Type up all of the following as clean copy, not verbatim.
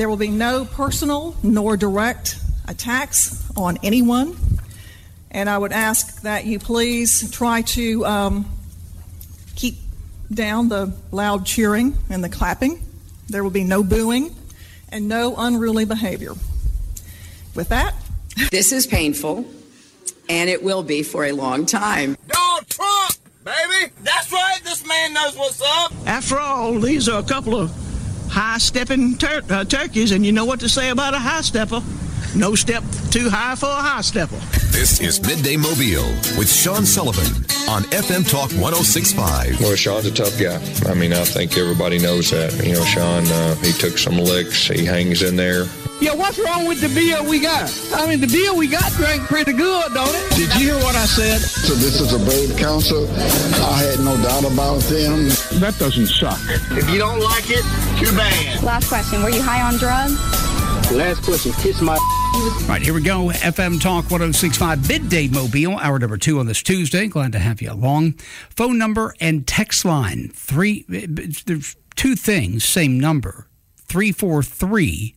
There will be no personal nor direct attacks on anyone. And I would ask that you please try to keep down the loud cheering and the clapping. There will be no booing and no unruly behavior. With that, this is painful, and it will be for a long time. Donald Trump, baby! That's right, this man knows what's up. After all, these are a couple of high-stepping turkeys, and you know what to say about a high-stepper. No step too high for a high-stepper. This is Midday Mobile with Sean Sullivan on FM Talk 106.5. Well, Sean's a tough guy. I mean, I think everybody knows that. You know, Sean, he took some licks. He hangs in there. Yeah, what's wrong with the beer we got? I mean, the beer we got drank pretty good, don't it? Did you hear what I said? So this is a brave council. I had no doubt about them. That doesn't suck. If you don't like it, too bad. Last question, were you high on drugs? Last question, kiss my... All right, here we go. FM Talk 106.5 Midday Mobile, hour number 2 on this Tuesday. Glad to have you along. Phone number and text line. There's two things, same number. 343-0106.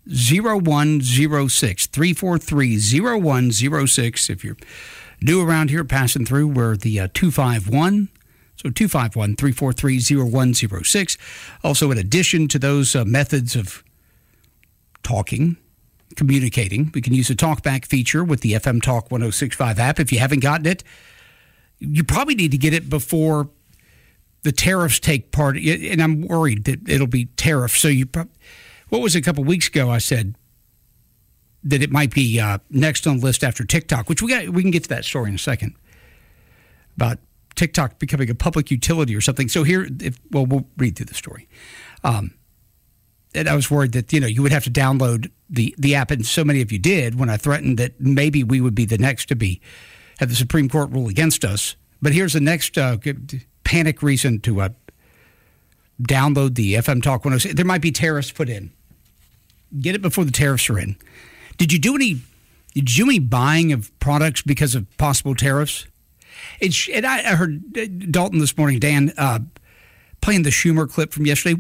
343-0106. If you're new around here, passing through, we're the 251. So 251-343-0106. Also, in addition to those methods of talking, communicating, we can use the TalkBack feature with the FM Talk 106.5 app. If you haven't gotten it, you probably need to get it before the tariffs take part. And I'm worried that it'll be tariffs. So what was it, a couple weeks ago? I said that it might be next on the list after TikTok, which we can get to that story in a second about TikTok becoming a public utility or something. So here, we'll read through the story. And I was worried that, you would have to download the app, and so many of you did when I threatened that maybe we would be the next to have the Supreme Court rule against us. But here's the next panic reason to download the FM Talk 106. There might be tariffs put in. Get it before the tariffs are in. Did you do any buying of products because of possible tariffs? And I heard Dalton this morning, Dan, playing the Schumer clip from yesterday.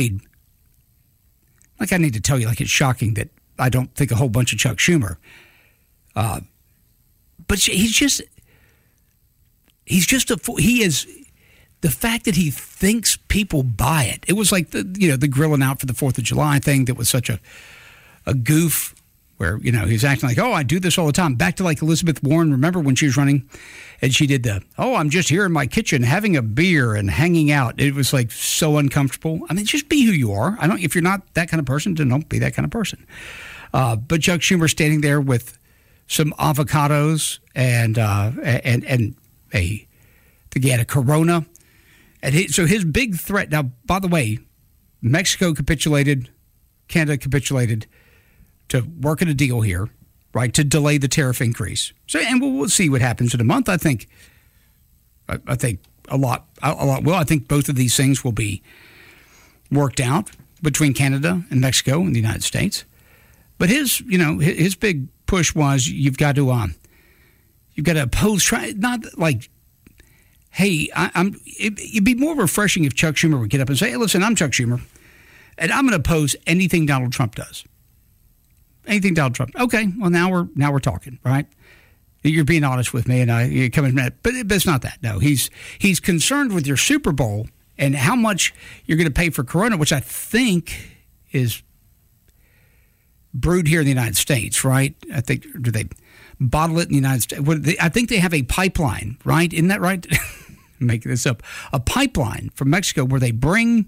I need to tell you, it's shocking that I don't think a whole bunch of Chuck Schumer. But he is, the fact that he thinks people buy it. It was like the grilling out for the 4th of July thing that was such a goof where, he's acting like, oh, I do this all the time. Back to Elizabeth Warren. Remember when she was running and she did I'm just here in my kitchen having a beer and hanging out. It was so uncomfortable. I mean, just be who you are. If you're not that kind of person, then don't be that kind of person. But Chuck Schumer standing there with some avocados and he had a Corona. And so his big threat, now, by the way, Mexico capitulated, Canada capitulated to work at a deal here, right, to delay the tariff increase. So, and we'll see what happens in a month. I think a lot will. I think both of these things will be worked out between Canada and Mexico and the United States. But his big push was you've got to oppose, not like, hey, it'd be more refreshing if Chuck Schumer would get up and say, hey, listen, I'm Chuck Schumer, and I'm going to oppose anything Donald Trump does. Anything Donald Trump. Okay, well, now we're talking, right? You're being honest with me, and you're coming at it. But it's not that. No, he's concerned with your Super Bowl and how much you're going to pay for Corona, which I think is brewed here in the United States, right? I think, do they bottle it in the United States? I think they have a pipeline, right? Isn't that right? I'm making this up. A pipeline from Mexico where they bring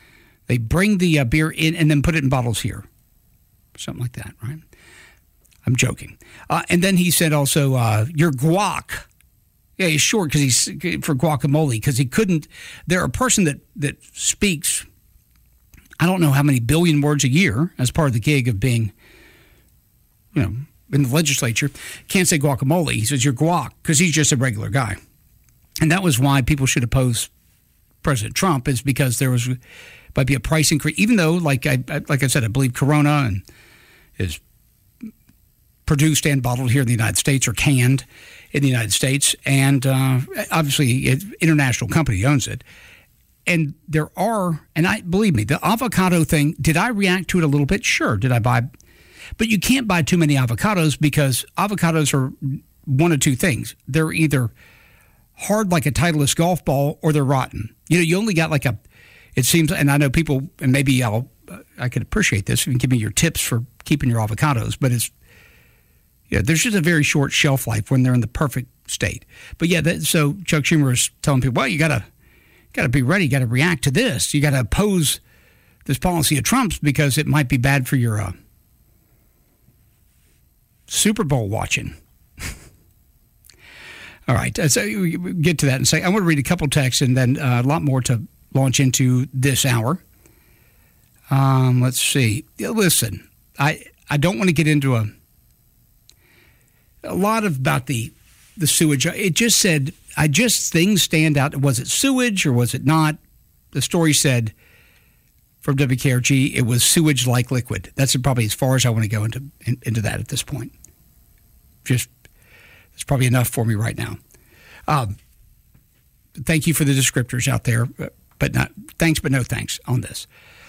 the beer in and then put it in bottles here. Something like that, right? I'm joking. And then he said also, your guac. Yeah, he's short because he's for guacamole because he couldn't. They're a person that speaks, I don't know how many billion words a year as part of the gig of being, in the legislature. Can't say guacamole. He says your guac because he's just a regular guy. And that was why people should oppose President Trump, is because there might be a price increase, even though, like I said, I believe Corona is produced and bottled here in the United States or canned in the United States. And obviously, it's an international company owns it. And there are, and believe me, the avocado thing, did I react to it a little bit? Sure. Did I buy? But you can't buy too many avocados because avocados are one of two things. They're either hard like a Titleist golf ball or they're rotten. You only got it seems, and I know people, and maybe I could appreciate this if you can give me your tips for keeping your avocados, but there's just a very short shelf life when they're in the perfect state. But so Chuck Schumer is telling people, well, you got to be ready, you got to react to this. You got to oppose this policy of Trump's because it might be bad for your Super Bowl watching. All right, so we get to that and say I want to read a couple texts and then a lot more to launch into this hour. Let's see. Listen, I don't want to get into a lot about the sewage. It just said, things stand out. Was it sewage or was it not? The story said from WKRG, it was sewage-like liquid. That's probably as far as I want to go into that at this point. It's probably enough for me right now. Thank you for the descriptors out there, but not thanks, but no thanks on this.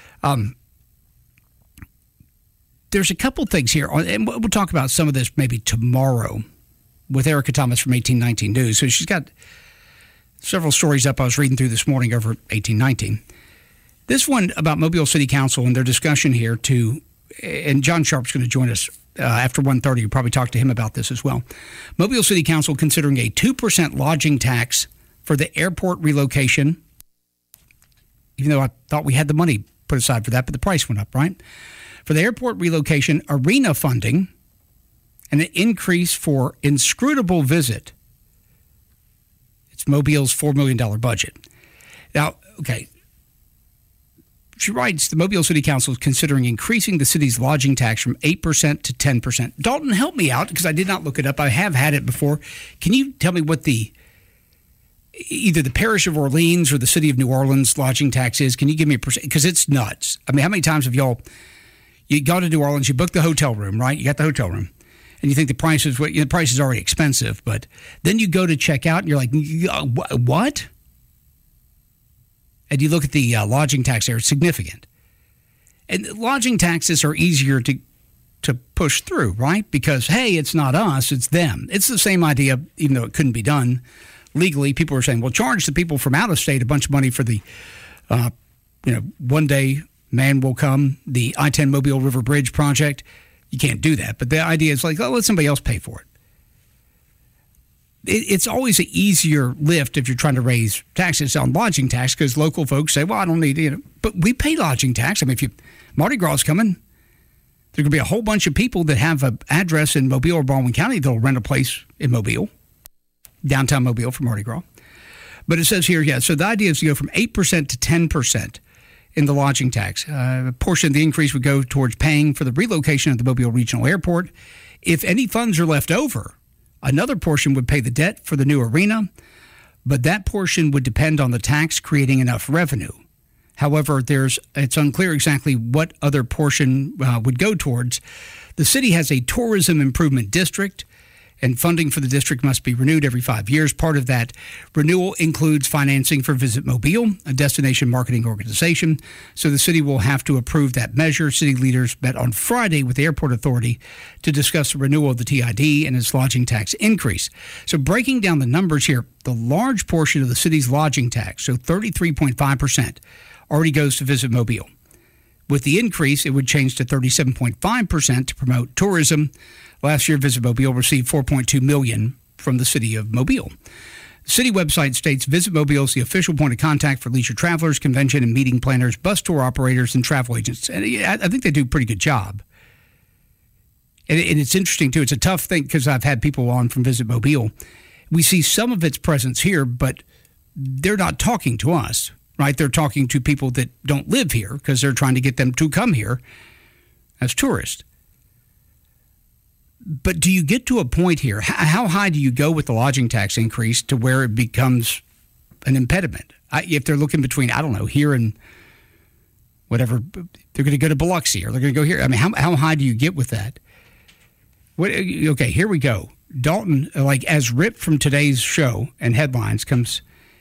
There's a couple things here, and we'll talk about some of this maybe tomorrow with Erica Thomas from 1819 News. So she's got several stories up I was reading through this morning over 1819. This one about Mobile City Council and their discussion here and John Sharp's going to join us after 1:30. You'll probably talk to him about this as well. Mobile City Council considering a 2% lodging tax for the airport relocation, even though I thought we had the money put aside for that, but the price went up, right? For the airport relocation, arena funding, and an increase for Inscrutable Visit. It's Mobile's $4 million budget. Now, okay, she writes, the Mobile City Council is considering increasing the city's lodging tax from 8% to 10%. Dalton, help me out because I did not look it up. I have had it before. Can you tell me what either the parish of Orleans or the city of New Orleans lodging tax is? Can you give me a percent? Because it's nuts. I mean, how many times have you go to New Orleans, you book the hotel room, right? You got the hotel room. And you think the price is already expensive, but then you go to check out and you're like, what? And you look at the lodging tax there, it's significant. And lodging taxes are easier to push through, right? Because, hey, it's not us, it's them. It's the same idea, even though it couldn't be done legally. People are saying, well, charge the people from out of state a bunch of money for the, one day man will come, the I-10 Mobile River Bridge project. You can't do that. But the idea is let somebody else pay for it. It's always an easier lift if you're trying to raise taxes on lodging tax because local folks say, well, I don't need but we pay lodging tax. I mean, Mardi Gras is coming, there's going to be a whole bunch of people that have an address in Mobile or Baldwin County that'll rent a place in Mobile, downtown Mobile for Mardi Gras. But it says here, so the idea is to go from 8% to 10% in the lodging tax. A portion of the increase would go towards paying for the relocation of the Mobile Regional Airport. If any funds are left over, another portion would pay the debt for the new arena, but that portion would depend on the tax creating enough revenue. However, it's unclear exactly what other portion would go towards. The city has a tourism improvement district, and funding for the district must be renewed every 5 years. Part of that renewal includes financing for Visit Mobile, a destination marketing organization. So the city will have to approve that measure. City leaders met on Friday with the Airport Authority to discuss the renewal of the TID and its lodging tax increase. So breaking down the numbers here, the large portion of the city's lodging tax, so 33.5%, already goes to Visit Mobile. With the increase, it would change to 37.5% to promote tourism. Last year, Visit Mobile received $4.2 million from the city of Mobile. The city website states Visit Mobile is the official point of contact for leisure travelers, convention and meeting planners, bus tour operators, and travel agents. And I think they do a pretty good job. And it's interesting, too. It's a tough thing because I've had people on from Visit Mobile. We see some of its presence here, but they're not talking to us, right? They're talking to people that don't live here because they're trying to get them to come here as tourists. But do you get to a point here? How high do you go with the lodging tax increase to where it becomes an impediment? If they're looking between, I don't know, here and whatever, they're going to go to Biloxi or they're going to go here. I mean, how high do you get with that? Okay, here we go. Dalton, as ripped from today's show and headlines, comes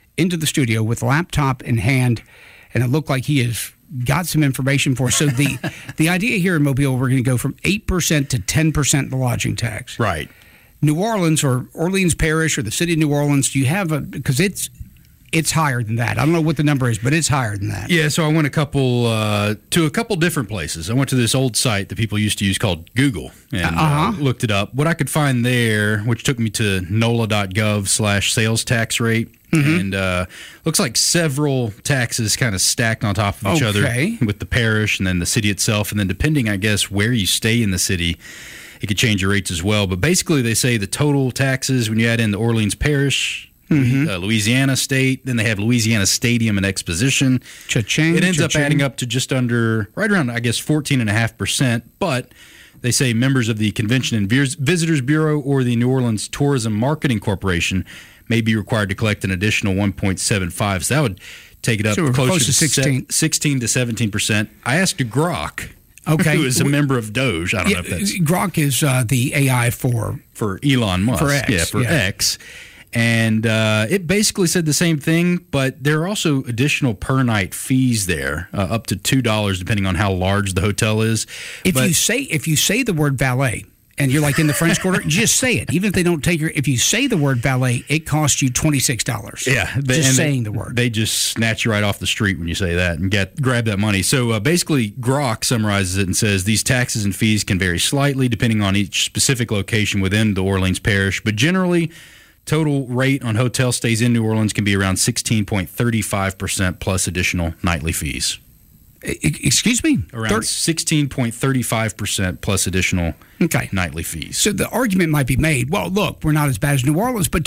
into the studio with laptop in hand, and it looked like he has got some information for us. So the idea here in Mobile, we're going to go from 8% to 10% the lodging tax. Right. New Orleans or Orleans Parish or the city of New Orleans, do you have because it's higher than that. I don't know what the number is, but it's higher than that. Yeah, so I went to a couple different places. I went to this old site that people used to use called Google and looked it up. What I could find there, which took me to NOLA.gov/sales tax rate, and looks like several taxes kind of stacked on top of each other with the parish and then the city itself. And then depending, I guess, where you stay in the city, it could change your rates as well. But basically, they say the total taxes when you add in the Orleans Parish, Louisiana State, then they have Louisiana Stadium and Exposition. Cha-ching, it ends up adding up to just under, right around, I guess, 14.5%. But they say members of the Convention and Visitors Bureau or the New Orleans Tourism Marketing Corporation may be required to collect an additional 1.75. So that would take it up closer to 16 to 17%. I asked Grok, who is a member of Doge. I don't know if that's... Grok is the AI for Elon Musk. For X. X. And it basically said the same thing, but there are also additional per-night fees there, up to $2, depending on how large the hotel is. If you say the word valet, and you're like in the French Quarter, just say it. Even if they don't take if you say the word valet, it costs you $26. Yeah. Saying the word. They just snatch you right off the street when you say that and grab that money. So basically, Grok summarizes it and says these taxes and fees can vary slightly depending on each specific location within the Orleans Parish, but generally, total rate on hotel stays in New Orleans can be around 16.35% plus additional nightly fees. Excuse me? Around 16.35% plus additional nightly fees. So the argument might be made, well, look, we're not as bad as New Orleans, but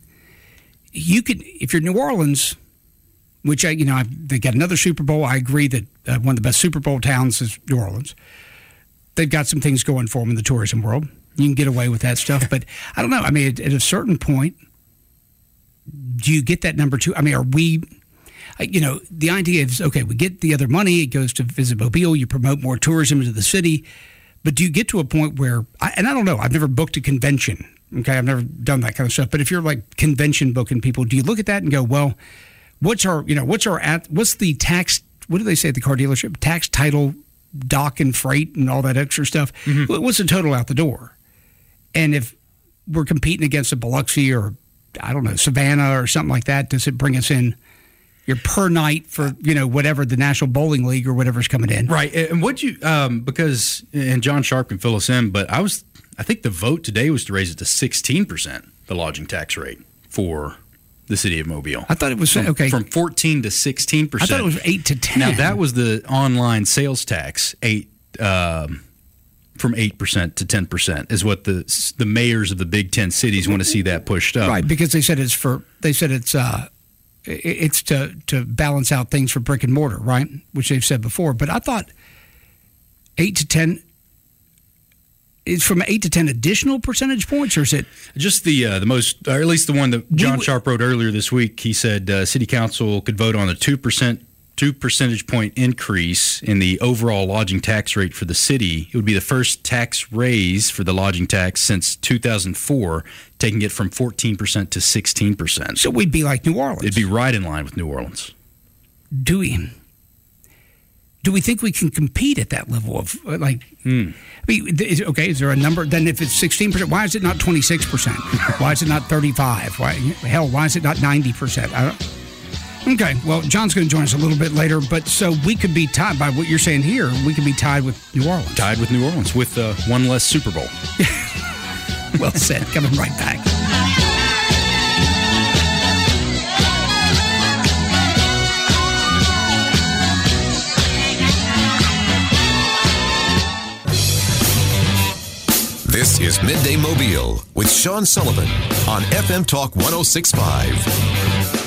if you're New Orleans, which, they got another Super Bowl. I agree that one of the best Super Bowl towns is New Orleans. They've got some things going for them in the tourism world. You can get away with that stuff, but I don't know. I mean, at a certain point, do you get that number two? I mean, are we... the idea is, okay, we get the other money, it goes to Visit Mobile, you promote more tourism into the city, but do you get to a point where, I don't know, I've never booked a convention, okay, I've never done that kind of stuff, but if you're like convention booking people, do you look at that and go, well, what's the tax, what do they say at the car dealership, tax, title, dock and freight and all that extra stuff, what's the total out the door? And if we're competing against a Biloxi or, I don't know, Savannah or something like that, does it bring us in your per night for, whatever the National Bowling League or whatever's coming in? Right. And because, and John Sharp can fill us in, but I think the vote today was to raise it to 16%, the lodging tax rate for the city of Mobile. I thought it was, from 14 to 16%. I thought it was 8 to 10. Now, that was the online sales tax, from 8% to 10% is what the mayors of the Big Ten cities want to see that pushed up. Right, because they said it's to balance out things for brick and mortar, right? Which they've said before. But I thought 8 to 10 is from 8 to 10 additional percentage points, or is it just the most, or at least the one that John Sharp wrote earlier this week? He said City Council could vote on a 2 percentage point increase in the overall lodging tax rate for the city. It would be the first tax raise for the lodging tax since 2004, taking it from 14% to 16%. So we'd be like New Orleans. It'd be right in line with New Orleans. Do we think we can compete at that level of like? I mean, is there a number? Then if it's 16%, why is it not 26%? Why is it not 35%? Why is it not 90%? Okay, well, John's going to join us a little bit later, but so we could be tied by what you're saying here. We could be tied with New Orleans. Tied with New Orleans with one less Super Bowl. Well said. Coming right back. This is Midday Mobile with Sean Sullivan on FM Talk 106.5.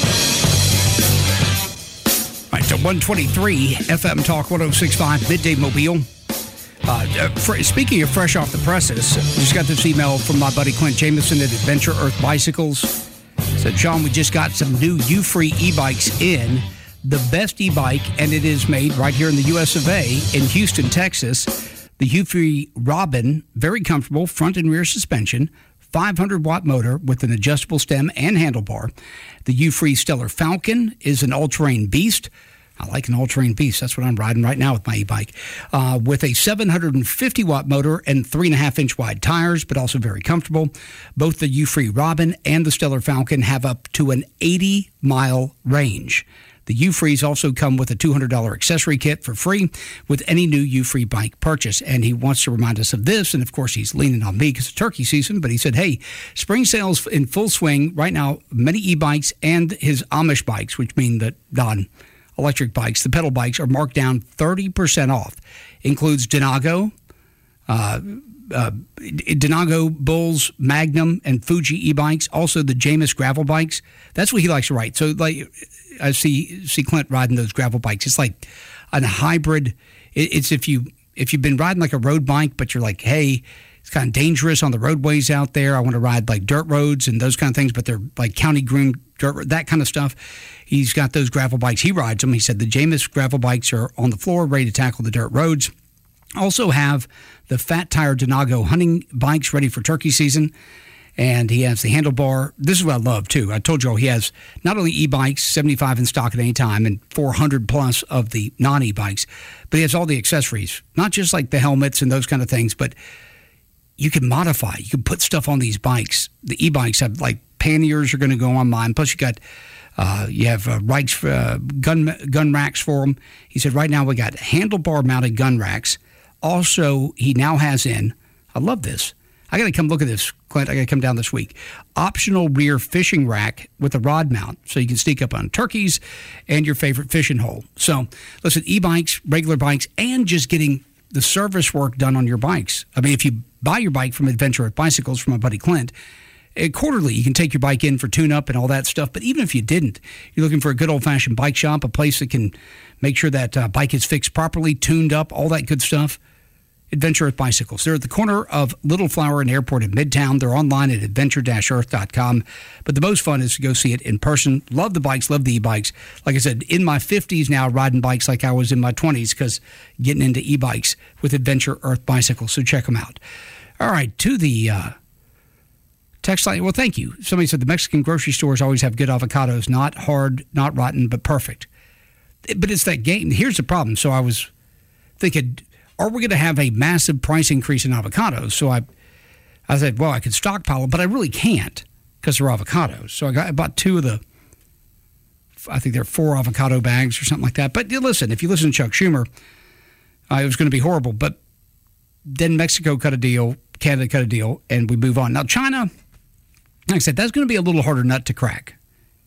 All right, so 123 FM Talk 106.5 Midday Mobile. Speaking of fresh off the presses, just got this email from my buddy Clint Jameson at Adventure Earth Bicycles. Said, Sean, we just got some new U-Free e-bikes in. The best e-bike, and it is made right here in the US of A in Houston, Texas. The U-Free Robin, very comfortable front and rear suspension, 500-watt motor with an adjustable stem and handlebar. The U-Free Stellar Falcon is an all-terrain beast. I like an all-terrain beast. That's what I'm riding right now with my e-bike. With a 750-watt motor and 3.5-inch wide tires, but also very comfortable. Both the U-Free Robin and the Stellar Falcon have up to an 80-mile range. The U-Frees also come with a $200 accessory kit for free with any new U-Free bike purchase. And he wants to remind us of this. And, of course, he's leaning on me because it's turkey season. But he said, hey, spring sales in full swing. Right now, many e-bikes and his Amish bikes, which mean the non-electric bikes, the pedal bikes, are marked down 30% off. Includes Denago, Bulls, Magnum, and Fuji e-bikes. Also, the Jamis gravel bikes. That's what he likes to ride. So, like, I see Clint riding those gravel bikes. It's like a hybrid. It's if you've been riding like a road bike, but you're like, hey, it's kind of dangerous on the roadways out there. I want to ride like dirt roads and those kind of things, but they're like county groomed dirt, that kind of stuff. He's got those gravel bikes. He rides them. He said the Jamis gravel bikes are on the floor, ready to tackle the dirt roads. Also have the Fat Tire Denago hunting bikes ready for turkey season. And he has the handlebar. This is what I love, too. I told you all he has not only e-bikes, 75 in stock at any time, and 400 plus of the non-e-bikes, but he has all the accessories, not just like the helmets and those kind of things, but you can modify. You can put stuff on these bikes. The e-bikes have, like, panniers are going to go on mine. Plus, you have racks, gun racks for them. He said right now we got handlebar-mounted gun racks. Also, he now has in, I love this, I got to come look at this, Clint. I got to come down this week. Optional rear fishing rack with a rod mount, so you can sneak up on turkeys and your favorite fishing hole. So, listen, e-bikes, regular bikes, and just getting the service work done on your bikes. I mean, if you buy your bike from Adventure Earth Bicycles from my buddy Clint, quarterly, you can take your bike in for tune-up and all that stuff. But even if you didn't, you're looking for a good old-fashioned bike shop, a place that can make sure that bike is fixed properly, tuned up, all that good stuff. Adventure Earth Bicycles. They're at the corner of Little Flower and Airport in Midtown. They're online at adventure-earth.com. But the most fun is to go see it in person. Love the bikes, love the e-bikes. Like I said, in my 50s now, riding bikes like I was in my 20s because getting into e-bikes with Adventure Earth Bicycles. So check them out. All right, to the text line. Well, thank you. Somebody said the Mexican grocery stores always have good avocados. Not hard, not rotten, but perfect. But it's that game. Here's the problem. So I was thinking, are we going to have a massive price increase in avocados? So I said, well, I could stockpile them, but I really can't because they're avocados. So I bought two of the, I think they're 4 avocado bags or something like that. But listen, if you listen to Chuck Schumer, it was going to be horrible. But then Mexico cut a deal, Canada cut a deal, and we move on. Now, China, like I said, that's going to be a little harder nut to crack.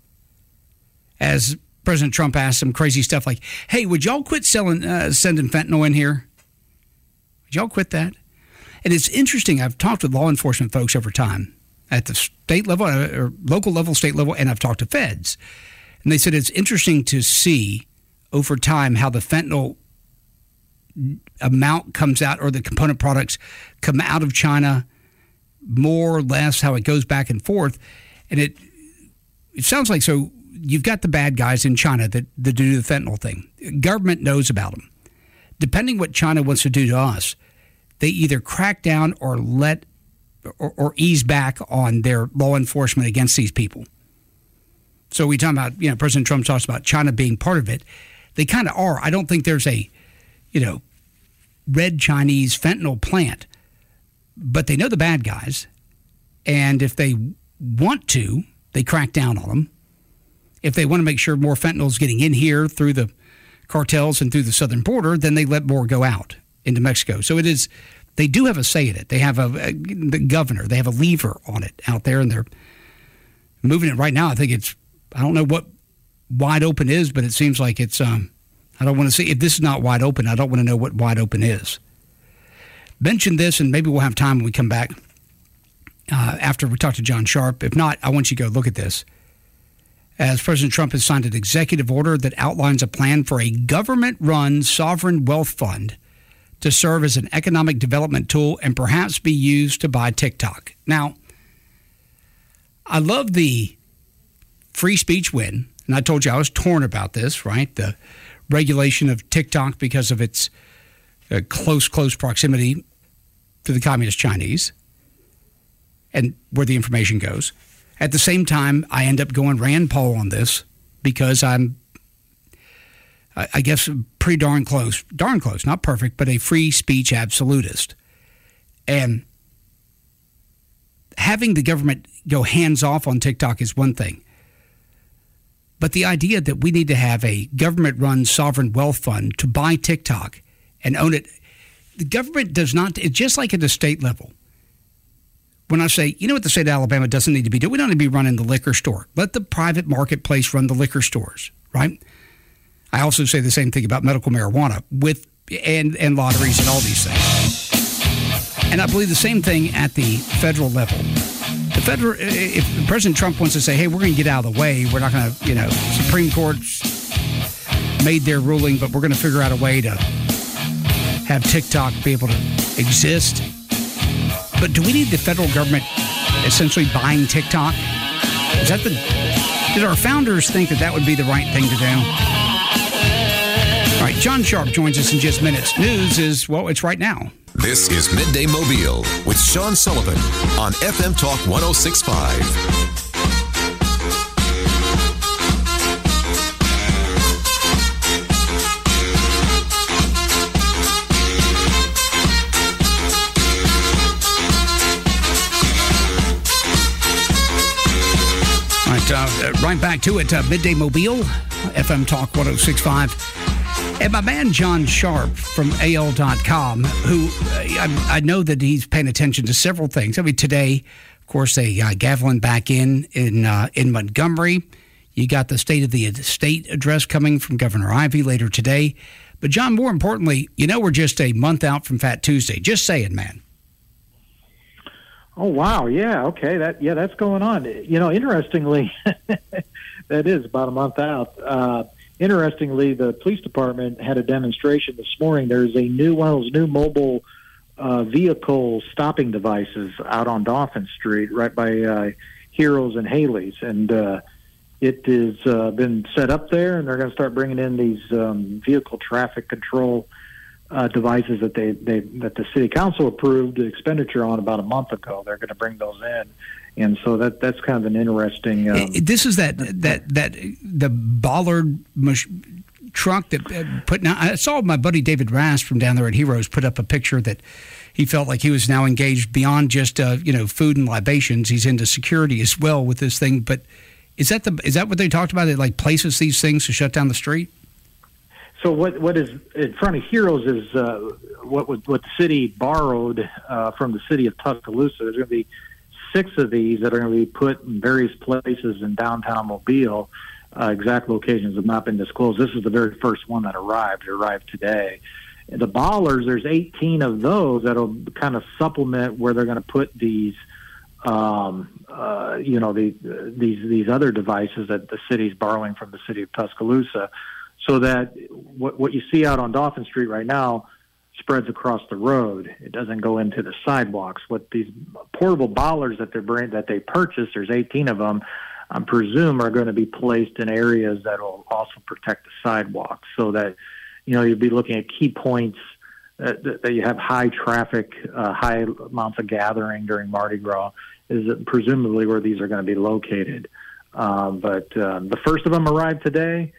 As President Trump asked some crazy stuff like, hey, would y'all quit sending fentanyl in here? Would y'all quit that? And it's interesting. I've talked with law enforcement folks over time at the state level or local level, state level, and I've talked to feds. And they said it's interesting to see over time how the fentanyl amount comes out or the component products come out of China, more or less, how it goes back and forth. And it sounds like, so you've got the bad guys in China that do the fentanyl thing. Government knows about them. Depending what China wants to do to us, they either crack down or or ease back on their law enforcement against these people. So we talk about, President Trump talks about China being part of it. They kind of are. I don't think there's a, red Chinese fentanyl plant, but they know the bad guys. And if they want to, they crack down on them. If they want to make sure more fentanyl is getting in here through the cartels and through the southern border, then they let more go out into Mexico. So they do have a say in it. They have the governor, they have a lever on it out there, and they're moving it right now. I think I don't know what wide open is, but it seems like it's, I don't want to see, if this is not wide open, I don't want to know what wide open is. Mention this, and maybe we'll have time when we come back after we talk to John Sharp. If not, I want you to go look at this. As President Trump has signed an executive order that outlines a plan for a government-run sovereign wealth fund to serve as an economic development tool and perhaps be used to buy TikTok. Now, I love the free speech win, and I told you I was torn about this, right? The regulation of TikTok because of its close proximity to the Communist Chinese. and where the information goes. At the same time, I end up going Rand Paul on this because I'm, I guess, pretty darn close, not perfect, but a free speech absolutist. And having the government go hands off on TikTok is one thing. But the idea that we need to have a government-run sovereign wealth fund to buy TikTok and own it, the government does not, it's just like at the state level. When I say, you know what the state of Alabama doesn't need to be doing? We don't need to be running the liquor store. Let the private marketplace run the liquor stores, right? I also say the same thing about medical marijuana and lotteries and all these things. And I believe the same thing at the federal level. If President Trump wants to say, hey, we're going to get out of the way, we're not going to, Supreme Court's made their ruling, but we're going to figure out a way to have TikTok be able to exist. But do we need the federal government essentially buying TikTok? Did our founders think that would be the right thing to do? All right, John Sharp joins us in just minutes. News is, it's right now. This is Midday Mobile with Sean Sullivan on FM Talk 106.5. Right back to it, Midday Mobile, FM Talk 106.5. And my man John Sharp from AL.com, who I know that he's paying attention to several things. I mean, today, of course, they gaveling back in Montgomery. You got the State of the State address coming from Governor Ivey later today. But, John, more importantly, we're just a month out from Fat Tuesday. Just saying, man. Oh, wow. Yeah. Okay. That's going on. Interestingly, that is about a month out. Interestingly, the police department had a demonstration this morning. There's one of those new mobile vehicle stopping devices out on Dauphin Street, right by Heroes and Haley's, and it has been set up there. And they're going to start bringing in these vehicle traffic control devices that that the city council approved the expenditure on about a month ago. They're going to bring those in, and so that's kind of an interesting. This is the bollard truck that put. Now I saw my buddy David Rast from down there at Heroes put up a picture that he felt like he was now engaged beyond just food and libations. He's into security as well with this thing. But is that what they talked about? It like places these things to shut down the street. So what is in front of Heroes is what the city borrowed from the city of Tuscaloosa. There's going to be 6 of these that are going to be put in various places in downtown Mobile. Exact locations have not been disclosed. This is the very first one that arrived. It arrived today. And the Ballers, there's 18 of those that'll kind of supplement where they're going to put these, these other devices that the city's borrowing from the city of Tuscaloosa. So that what you see out on Dauphin Street right now spreads across the road. It doesn't go into the sidewalks. What these portable ballers that they purchased, there's 18 of them, I presume are going to be placed in areas that will also protect the sidewalks, so that you'll be looking at key points that you have high traffic, high amounts of gathering during Mardi Gras. Is presumably where these are going to be located. But the first of them arrived today.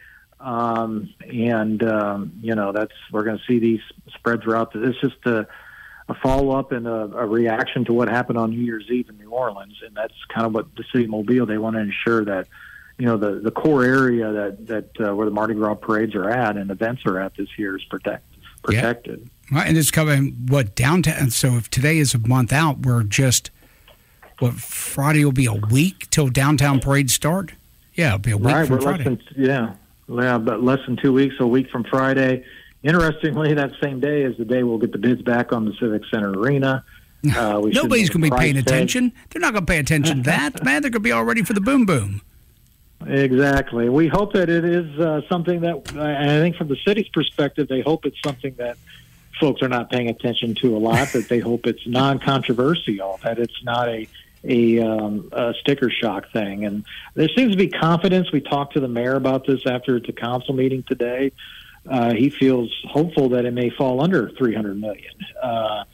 We're going to see these spread throughout. It's just a follow-up and a reaction to what happened on New Year's Eve in New Orleans, and that's kind of what the city of Mobile, they want to ensure that, the core area that where the Mardi Gras parades are at and events are at this year is protected. Yeah. Right, and it's coming, downtown, so if today is a month out, we're just, Friday will be a week till downtown parades start? Yeah, it'll be a week from Friday. But less than 2 weeks, a week from Friday. Interestingly, that same day is the day we'll get the bids back on the Civic Center Arena. Nobody's going to be paying attention. They're not going to pay attention to that. Man, they're going to be all ready for the boom boom. Exactly. We hope that it is something that, I think from the city's perspective, they hope it's something that folks are not paying attention to a lot, that they hope it's non-controversial, that it's not a sticker shock thing. And there seems to be confidence. We talked to the mayor about this after the council meeting today. He feels hopeful that it may fall under $300 million.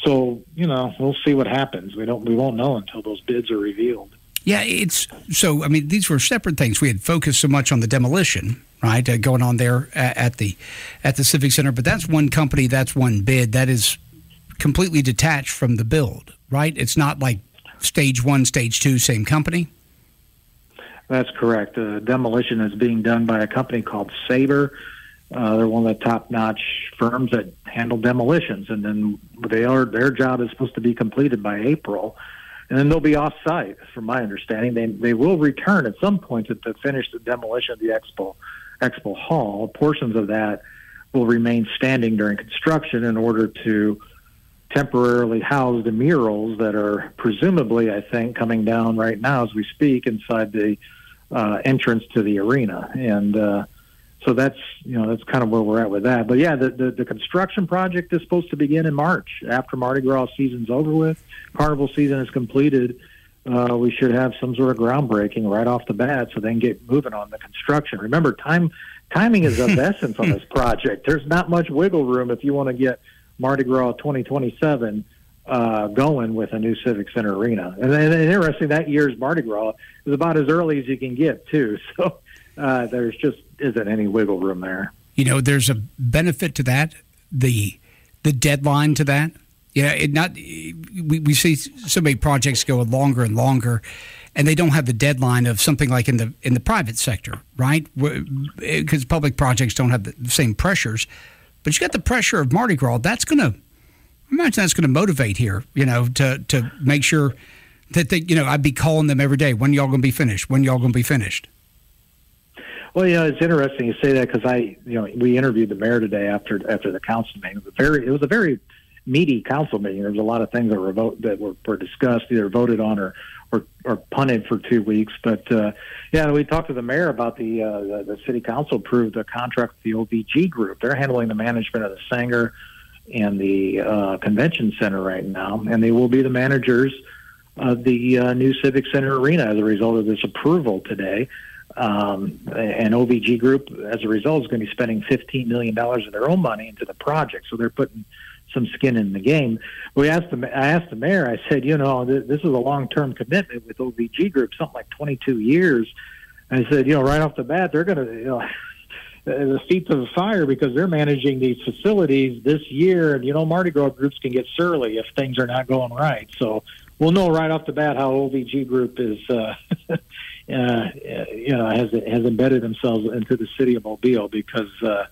So, we'll see what happens. We won't know until those bids are revealed. Yeah, these were separate things. We had focused so much on the demolition, right, going on there at the Civic Center. But that's one company, that's one bid. That is completely detached from the build, right? It's not like stage 1, stage 2, same company? That's correct. Demolition is being done by a company called Sabre. They're one of the top-notch firms that handle demolitions, and then their job is supposed to be completed by April, and then they'll be off-site, from my understanding. They will return at some point to finish the demolition of the Expo Hall. Portions of that will remain standing during construction in order to temporarily house the murals that are presumably, I think, coming down right now as we speak inside the entrance to the arena. And so that's kind of where we're at with that. But yeah, the construction project is supposed to begin in March after Mardi Gras season's over with. Carnival season is completed. We should have some sort of groundbreaking right off the bat so they can get moving on the construction. Remember, timing is of essence on this project. There's not much wiggle room if you want to get Mardi Gras 2027 going with a new Civic Center arena. And interesting, that year's Mardi Gras is about as early as you can get, too. So there's just isn't any wiggle room there. There's a benefit to that, the deadline to that. We see so many projects go longer and longer, and they don't have the deadline of something like in the private sector, right? Because public projects don't have the same pressures. But you got the pressure of Mardi Gras. That's going to motivate here, to make sure that I'd be calling them every day. When y'all going to be finished? When y'all going to be finished? Well, it's interesting you say that because we interviewed the mayor today after the council meeting. It was a very meaty council meeting. There was a lot of things that were discussed, either voted on or punted for 2 weeks. But we talked to the mayor about the city council approved a contract with the OVG group. They're handling the management of the Sanger and the convention center right now, and they will be the managers of the new Civic Center arena as a result of this approval today. And OVG Group, as a result, is going to be spending $15 million of their own money into the project. So they're putting some skin in the game. I asked the mayor, I said, this is a long-term commitment with OVG Group, something like 22 years. And I said, right off the bat, they're going to, the feet to the fire because they're managing these facilities this year. And, Mardi Gras groups can get surly if things are not going right. So we'll know right off the bat how OVG Group is, has embedded themselves into the city of Mobile because,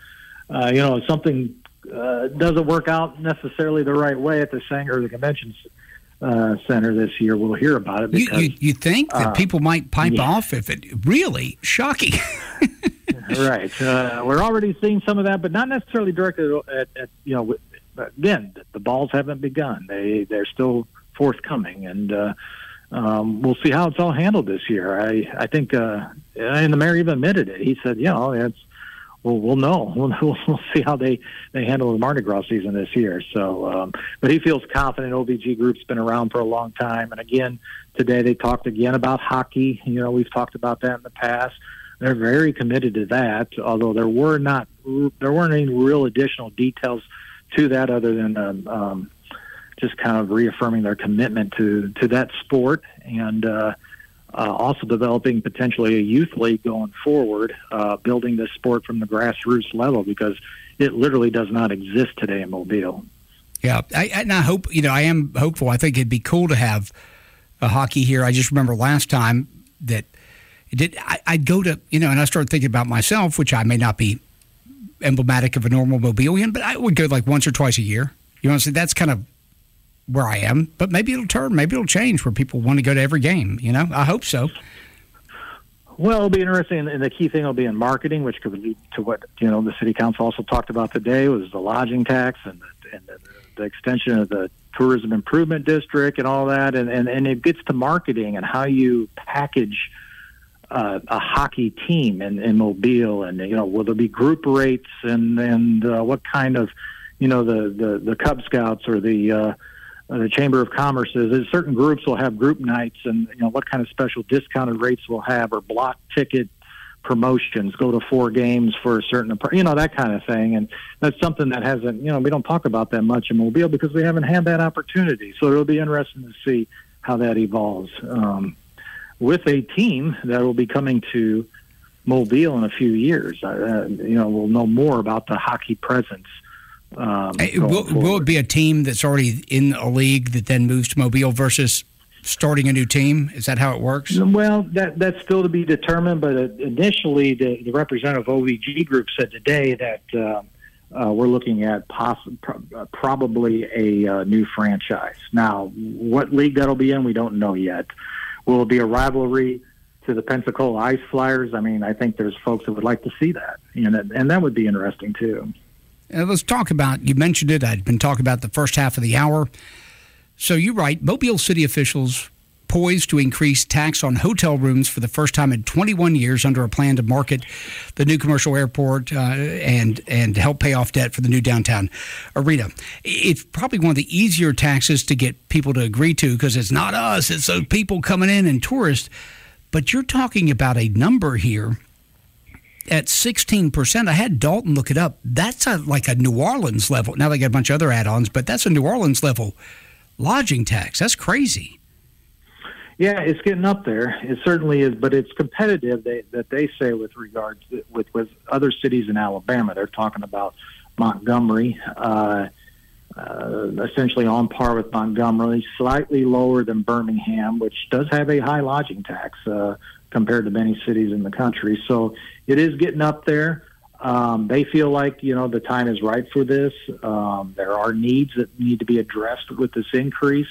if something doesn't work out necessarily the right way at the Sanger or the convention center this year, we'll hear about it. Because, you think that people might pipe off if it really shocking. Right. We're already seeing some of that, but not necessarily directed at again, the balls haven't begun. They're still forthcoming, and we'll see how it's all handled this year. I think, and the mayor even admitted it. He said, we'll know. We'll see how they handle the Mardi Gras season this year. So, but he feels confident. OVG Group's been around for a long time, and again, today they talked again about hockey. We've talked about that in the past. They're very committed to that, although there weren't any real additional details to that other than just kind of reaffirming their commitment to that sport and also developing potentially a youth league going forward, building this sport from the grassroots level because it literally does not exist today in Mobile. Yeah, and I hope, I am hopeful. I think it'd be cool to have a hockey here. I just remember last time that I'd go to, and I started thinking about myself, which I may not be emblematic of a normal Mobilean, but I would go like once or twice a year. So that's kind of where I am, but maybe it'll turn, maybe it'll change where people want to go to every game. I hope so. Well, it'll be interesting, and the key thing will be in marketing, which could lead to what the city council also talked about today was the lodging tax and the extension of the tourism improvement district and all that, and it gets to marketing and how you package a hockey team in Mobile, and will there be group rates and what kind of the Cub Scouts or the Chamber of Commerce is. Certain groups will have group nights, and what kind of special discounted rates we'll have, or block ticket promotions, go to 4 games for a certain, that kind of thing. And that's something that hasn't, we don't talk about that much in Mobile because we haven't had that opportunity. So it'll be interesting to see how that evolves. With a team that will be coming to Mobile in a few years, we'll know more about the hockey presence. Will it be a team that's already in a league that then moves to Mobile versus starting a new team? Is that how it works? Well, that's still to be determined, but initially the representative of OVG Group said today that we're looking at probably a new franchise. Now, what league that'll be in, we don't know yet. Will it be a rivalry to the Pensacola Ice Flyers? I mean, I think there's folks that would like to see that, and that would be interesting too. Let's talk about, you mentioned it, I'd been talking about the first half of the hour. So you write, Mobile City officials poised to increase tax on hotel rooms for the first time in 21 years under a plan to market the new commercial airport and help pay off debt for the new downtown arena. It's probably one of the easier taxes to get people to agree to because it's not us, it's those people coming in and tourists. But you're talking about a number here at 16%. I had Dalton look it up. That's like a New Orleans level. Now they got a bunch of other add-ons, but that's a New Orleans level lodging tax. That's crazy. Yeah, it's getting up there. It certainly is, but it's competitive. They say with regards with other cities in Alabama. They're talking about Montgomery, essentially on par with Montgomery, slightly lower than Birmingham, which does have a high lodging tax compared to many cities in the country. So it is getting up there. They feel like, the time is right for this. There are needs that need to be addressed with this increase.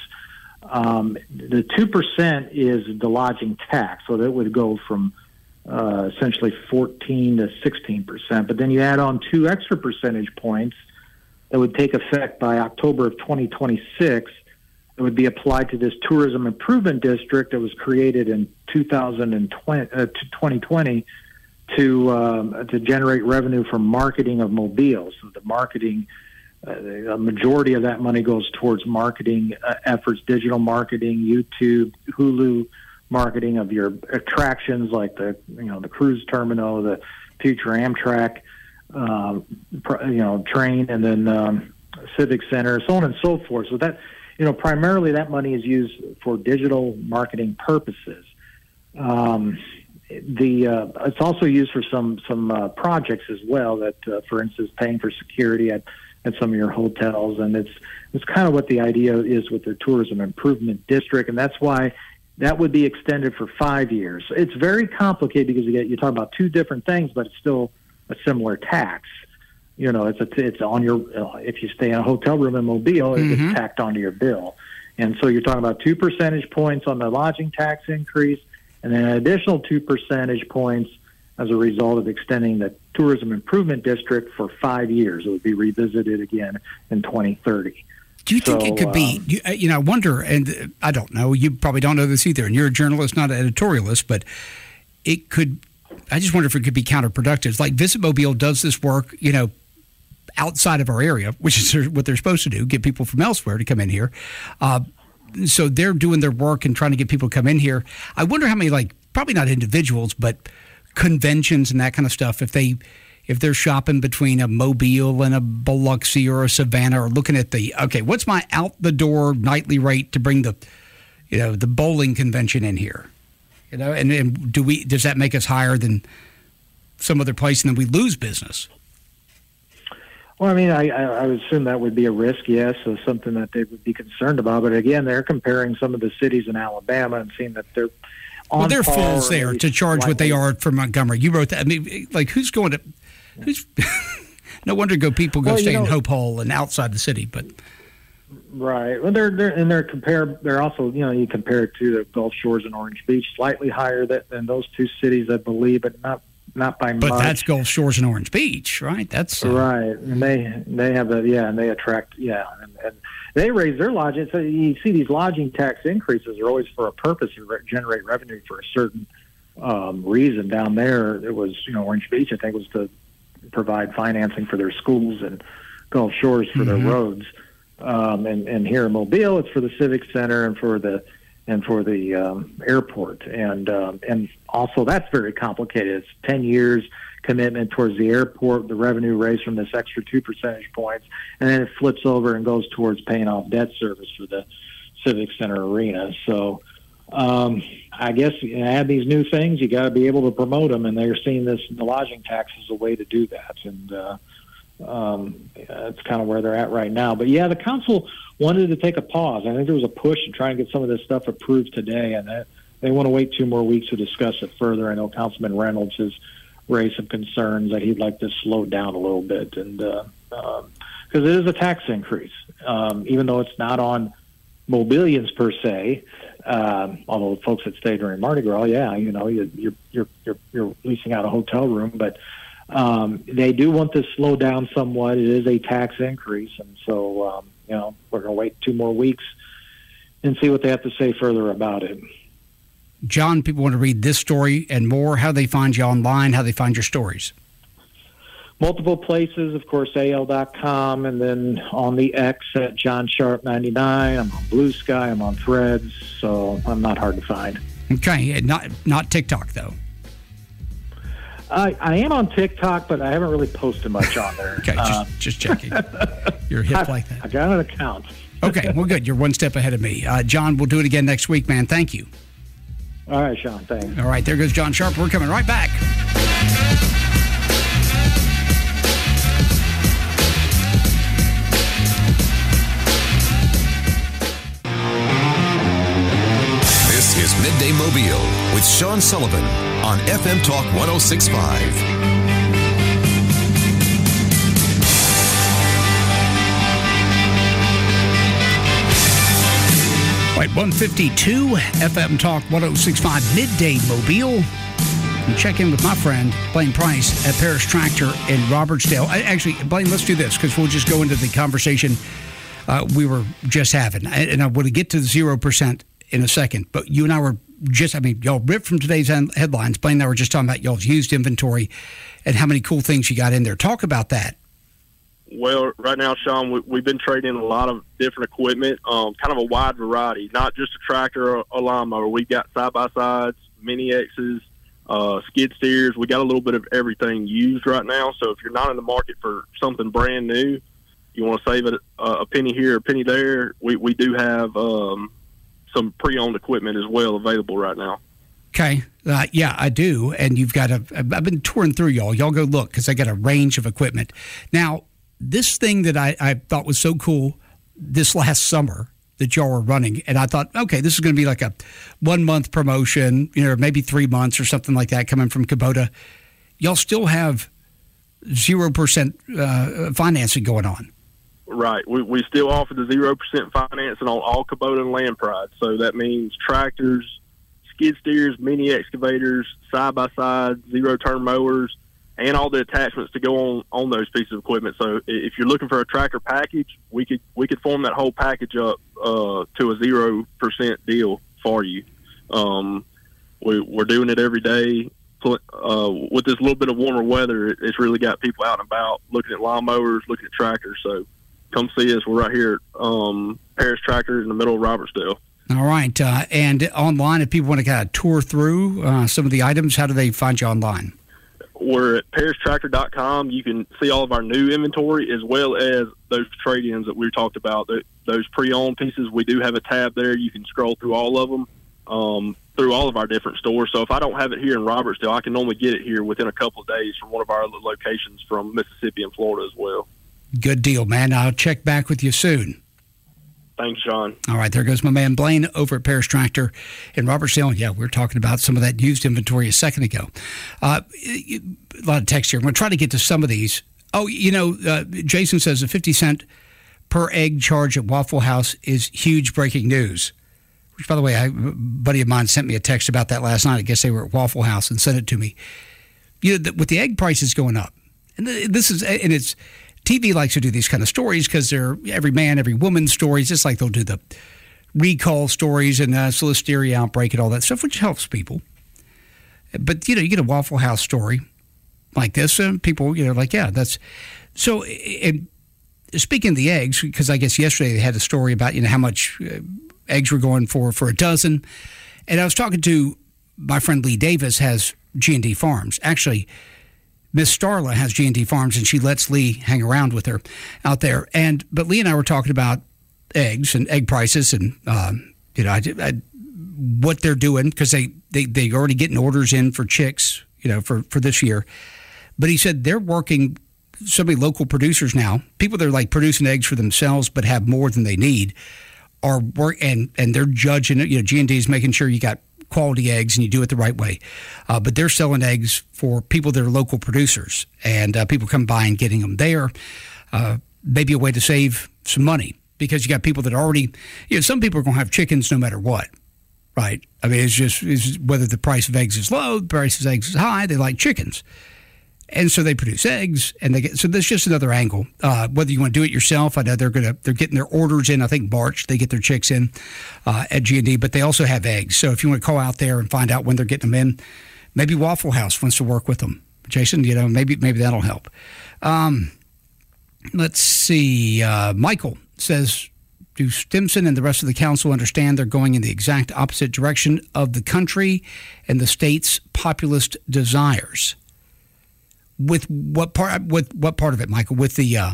The 2% is the lodging tax, so that would go from essentially 14 to 16%. But then you add on 2 extra percentage points that would take effect by October of 2026. It would be applied to this tourism improvement district that was created in 2020 to generate revenue from marketing of Mobile. So the marketing, a majority of that money goes towards marketing efforts, digital marketing, YouTube, Hulu marketing of your attractions like the cruise terminal, the future Amtrak, train, and then Civic Center, so on and so forth. So that, primarily that money is used for digital marketing purposes. It's also used for some projects as well. That, for instance, paying for security at some of your hotels, and it's kind of what the idea is with the tourism improvement district, and that's why that would be extended for 5 years. It's very complicated because you talk about 2 different things, but it's still a similar tax. It's on your if you stay in a hotel room in Mobile, it gets tacked onto your bill, and so you're talking about 2 percentage points on the lodging tax increase, and then an additional 2 percentage points as a result of extending the tourism improvement district for 5 years. It would be revisited again in 2030. Do you think it could be, I wonder, and I don't know, you probably don't know this either, and you're a journalist, not an editorialist, but it could, I just wonder if it could be counterproductive. It's like Visit Mobile does this work, outside of our area, which is what they're supposed to do, get people from elsewhere to come in here. So they're doing their work and trying to get people to come in here. I wonder how many, probably not individuals, but conventions and that kind of stuff, if they're shopping between a Mobile and a Biloxi or a Savannah, or looking at what's my out the door nightly rate to bring the bowling convention in here, and does that make us higher than some other place, and then we lose business? Well, I mean, I would assume that would be a risk, yes, so something that they would be concerned about. But again, they're comparing some of the cities in Alabama and seeing that they're they're fools there to charge what they are for Montgomery. You wrote that. I mean, who's going to? No wonder people go stay in Hope Hole and outside the city, but right. Well, they're also you compare it to the Gulf Shores and Orange Beach, slightly higher than those 2 cities, I believe, but not by much. But that's Gulf Shores and Orange Beach, right? That's right, and they have and they attract and they raise their lodging. So you see these lodging tax increases are always for a purpose to generate revenue for a certain reason. Down there, it was Orange Beach, I think, was to provide financing for their schools, and Gulf Shores for their roads. And here in Mobile, it's for the Civic Center and for the and for the airport, and also that's very complicated. It's 10 years commitment towards the airport, the revenue raised from this extra 2 percentage points, and then it flips over and goes towards paying off debt service for the Civic Center Arena. So I guess you add these new things, you got to be able to promote them, and they're seeing the lodging tax as a way to do that, and it's kind of where they're at right now. But yeah, the council wanted to take a pause. I think there was a push to try and get some of this stuff approved today, and they want to wait 2 more weeks to discuss it further. I know Councilman Reynolds has raised some concerns that he'd like to slow down a little bit, and because it is a tax increase, even though it's not on mobilians per se. Although the folks that stay during Mardi Gras, yeah, you know, you're leasing out a hotel room, but they do want to slow down somewhat. It is a tax increase, and so you know, we're going to wait 2 more weeks and see what they have to say further about it. John, people want to read this story and more. How they find you online, how they find your stories. Multiple places, of course, AL.com, and then on the X at John Sharp 99. I'm on Blue Sky. I'm on Threads, so I'm not hard to find. Okay, not TikTok though. I am on TikTok, but I haven't really posted much on there. Okay, just checking. You're hip like that. I got an account. Okay, well, good. You're one step ahead of me. John, we'll do it again next week, man. Thank you. All right, Sean, thanks. All right, there goes John Sharp. We're coming right back. This is Midday Mobile with Sean Sullivan on FM Talk 106.5. Right, 152 FM Talk 106.5 Midday Mobile. And check in with my friend Blaine Price at Paris Tractor in Robertsdale. Actually, Blaine, let's do this because we'll just go into the conversation we were just having. And I want to get to the 0% in a second. But you and I were just, y'all ripped from today's headlines. Blaine and I were just talking about y'all's used inventory and how many cool things you got in there. Talk about that. Well, right now, Sean, we've been trading a lot of different equipment, kind of a wide variety, not just a tractor or a lawnmower. We've got side-by-sides, Mini X's, skid steers. We got a little bit of everything used right now. So if you're not in the market for something brand new, you want to save it a penny here, a penny there, we do have some pre-owned equipment as well available right now. Okay. Yeah, I do. And you've got I've been touring through y'all. Y'all go look because I got a range of equipment. Now, this thing that I thought was so cool this last summer that y'all were running, and I thought, okay, this is going to be like a 1 month promotion, maybe 3 months or something like that coming from Kubota. Y'all still have 0% financing going on. Right. We still offer the 0% financing on all Kubota and Land Pride. So that means tractors, skid steers, mini excavators, side-by-side, zero-turn mowers, and all the attachments to go on those pieces of equipment. So if you're looking for a tractor package, we could form that whole package up to a 0% deal for you. We're doing it every day. With this little bit of warmer weather, it's really got people out and about looking at lawnmowers, looking at tractors. So come see us. We're right here at Paris Tractor in the middle of Robertsdale. All right. And online, if people want to kind of tour through some of the items, how do they find you online? We're at paristractor.com. You can see all of our new inventory as well as those trade-ins that we talked about. Those pre-owned pieces, we do have a tab there. You can scroll through all of them through all of our different stores. So if I don't have it here in Robertsdale, I can normally get it here within a couple of days from one of our other locations from Mississippi and Florida as well. Good deal, man. I'll check back with you soon. Thanks, Sean. All right, there goes my man Blaine over at Paris Tractor in Robertsdale. Yeah, we were talking about some of that used inventory a second ago. A lot of text here. I'm going to try to get to some of these. Oh, Jason says a 50-cent per egg charge at Waffle House is huge breaking news. Which, by the way, a buddy of mine sent me a text about that last night. I guess they were at Waffle House and sent it to me. With the egg prices going up, and it's TV likes to do these kind of stories because they're every man, every woman stories, just like they'll do the recall stories and the listeria outbreak and all that stuff, which helps people. But, you get a Waffle House story like this, and people, yeah, that's... So, and speaking of the eggs, because I guess yesterday they had a story about, how much eggs were going for a dozen. And I was talking to my friend Lee Davis, has G&D Farms. Actually, Miss Starla has G&D Farms, and she lets Lee hang around with her out there. But Lee and I were talking about eggs and egg prices, and what they're doing, because they already getting orders in for chicks, for this year. But he said they're working. So many local producers now, people that are like producing eggs for themselves but have more than they need, are and they're judging it. G&D is making sure you got quality eggs and you do it the right way. But they're selling eggs for people that are local producers, and people come by and getting them there. Maybe a way to save some money, because you got people that already, some people are going to have chickens no matter what, right? I mean, it's whether the price of eggs is low, the price of eggs is high, they like chickens. And so they produce eggs, and so there's just another angle. Whether you want to do it yourself, I know they're getting their orders in. I think March they get their chicks in at G&D, but they also have eggs. So if you want to call out there and find out when they're getting them in, maybe Waffle House wants to work with them. Jason, maybe that'll help. Let's see. Michael says, do Stimson and the rest of the council understand they're going in the exact opposite direction of the country and the state's populist desires? With what part of it, Michael? With the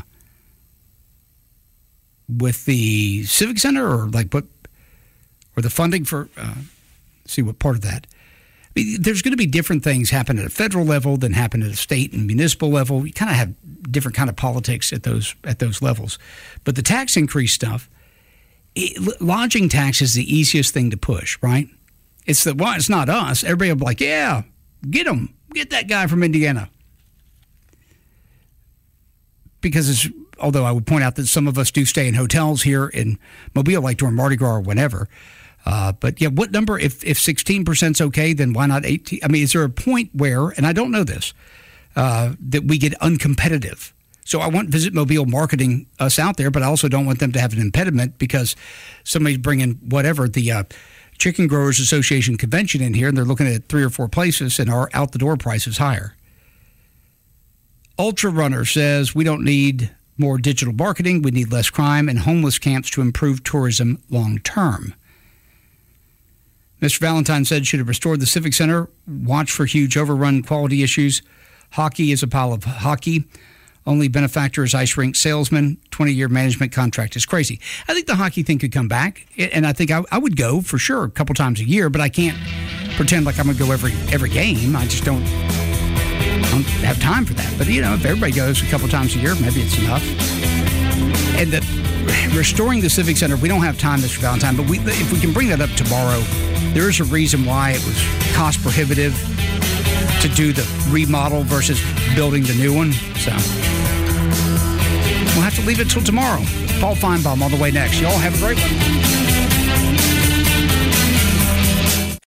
Civic Center, or or the funding for? See what part of that? I mean, there's going to be different things happen at a federal level than happen at a state and municipal level. You kind of have different kind of politics at those levels. But the tax increase stuff, lodging tax is the easiest thing to push, right? It's not us. Everybody will be like, yeah, get that guy from Indiana. Because although I would point out that some of us do stay in hotels here in Mobile, like during Mardi Gras or whenever. But yeah, what number? If 16% is okay, then why not 18? I mean, is there a point where, and I don't know this, that we get uncompetitive? So I want Visit Mobile marketing us out there, but I also don't want them to have an impediment because somebody's bringing whatever, the Chicken Growers Association convention in here, and they're looking at 3 or 4 places, and our out-the-door price is higher. Ultra Runner says we don't need more digital marketing. We need less crime and homeless camps to improve tourism long term. Mr. Valentine said should have restored the Civic Center. Watch for huge overrun quality issues. Hockey is a pile of hockey. Only benefactor is ice rink salesman. 20-year management contract is crazy. I think the hockey thing could come back, and I think I would go for sure a couple times a year, but I can't pretend like I'm going to go every game. I just don't have time for that. But, if everybody goes a couple times a year, maybe it's enough. And restoring the Civic Center, we don't have time, Mr. Valentine, but if we can bring that up tomorrow, there is a reason why it was cost prohibitive to do the remodel versus building the new one. So we'll have to leave it till tomorrow. Paul Feinbaum on the way next. Y'all have a great one.